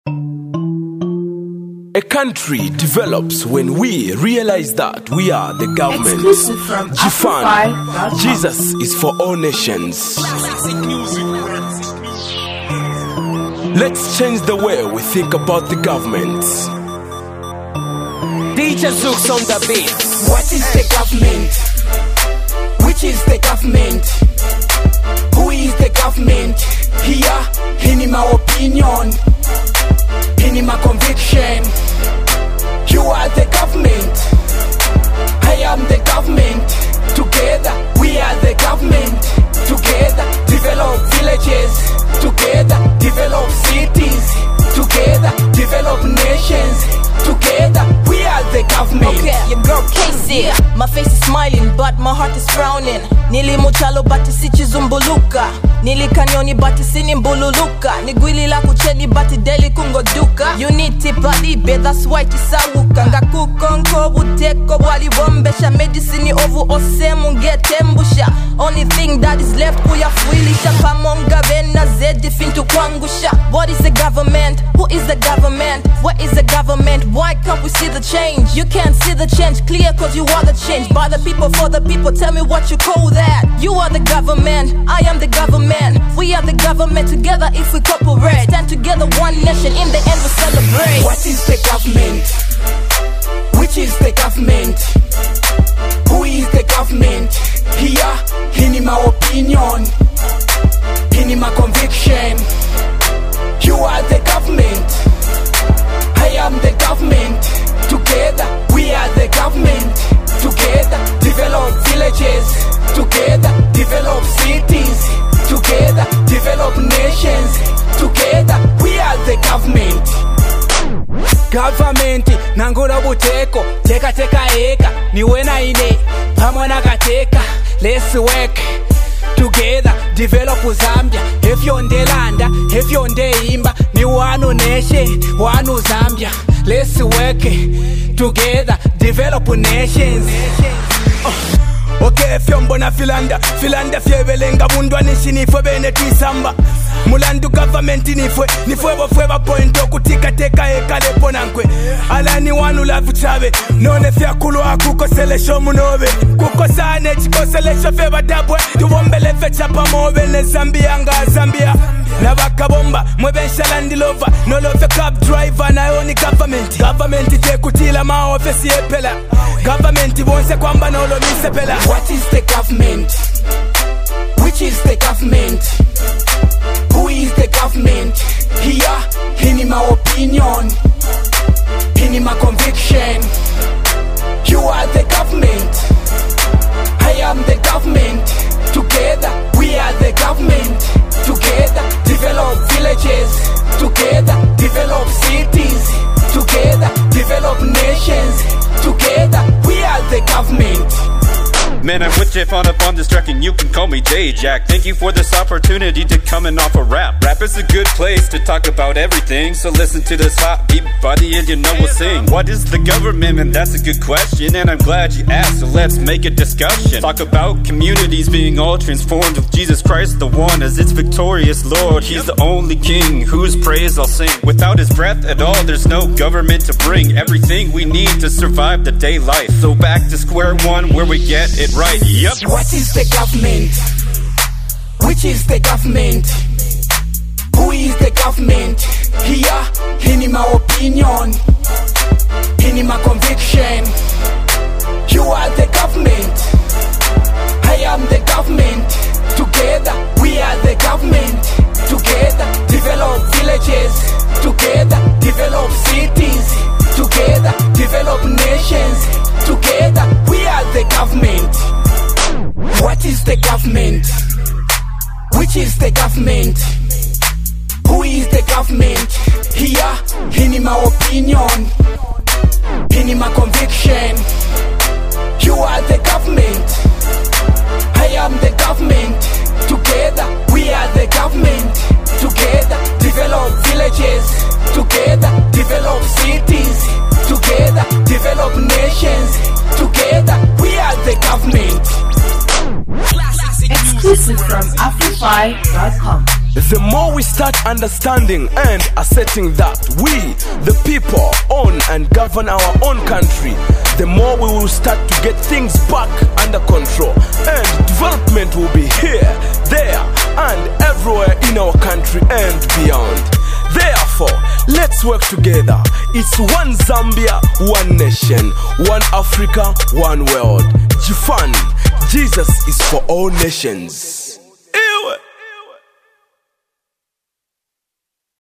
A country develops when we realize that we are the government. Exclusive from G-Fan, Jesus is for all nations. Let's change the way we think about the government. DJ Zooks on the beat. What is the government? Which is the government? Who is the government? Here, in my opinion, in my conviction, you are the government. I am the government. Together, we are the government. Together, develop villages. Together, develop cities. Together, develop nations. Together, we are the government. Okay, your girl Casey. My face is smiling, but my heart is frowning. Nili muchalo bati sichi zumbuluka. Nili kanyoni bati sini mbululuka. Nigwili la kucheni bati deli kungoduka. Unity palibe, that's why tisawuka. Ngaku konko buteko wali wombesha. Medicine ovu osemu ngetembusha. Only thing that is left kuyafuilisha. Pamonga vena zedi fintu kwangusha. What is the government? Who is the government? What is the government? Why can't we see the change? You can't see the change clear cause you are the change. By the people, for the people, tell me what you call that. You are the government, I am the government. We are the government together if we cooperate. Stand together one nation, in the end we celebrate. What is the government? Which is the government? Who is the government? Here, in my opinion, in my conviction, you are the government. I am the government. Together, we are the government. Together, develop villages. Together, develop cities. Together, develop nations. Together, we are the government. Government, nangura buteko. Teka eka, niwena ine. Pamona kateka, let's work. Together, develop Zambia. If you're on the land, if you're on the imba, ni wanu nation, wanu Zambia. Let's work together, develop nations. Okay, fyombo na Finlanda fyebelenga bundwa nishini fwe bene twisamba. Mulandu government nifwe bofwe point okutika teka ekalepo nankwe. Alani wanu lavu chabe none fya kulwa kukoselesho munobe. Kukosane chikoselesho fe badabwe. Tubombele fe chapa mobe ne Zambia nga Zambia. Nabakabomba mwebensha Land Rover. No love cab driver na yoni government. Government tekutila ma office yepela. Government bonse kwamba nolo misepela. What is the government? Which is the government? Who is the government? Here, in my opinion, in my conviction, you are the government. I am the government. Together, we are the government. Together, develop villages. Together, develop cities. Together, develop nations. Together, we are the government. Man, I'm with Jeff on this track and you can call me J-Jack. Thank you for this opportunity to come and offer rap. Rap is a good place to talk about everything. So listen to this hot beat body and you know we'll sing. What is the government? Man, that's a good question and I'm glad you asked. So let's make a discussion. Talk about communities being all transformed with Jesus Christ, the one as its victorious Lord. He's the only King whose praise I'll sing. Without his breath at all, there's no government to bring everything we need to survive the day life. So back to square one where we get it right. Yep. What is the government? Which is the government? Who is the government? Here, in my opinion, in my conviction, you are the government. I am the government. Together, we are the government. Together, develop villages. Together, develop cities. Together, develop nations. Together, we are the government. What is the government? Which is the government? Who is the government? Here, in my opinion, in my conviction, you are the government. I am the government. Together, we are the government. Together, develop villages. Together, develop cities. Together, develop nations. Together, we are the government. Exclusive from Afrify.com. The more we start understanding and accepting that we, the people, own and govern our own country, the more we will start to get things back under control, and development will be here, there, and everywhere in our country and beyond. Therefore, let's work together. It's one Zambia, one nation, one Africa, one world. Jifan, Jesus is for all nations.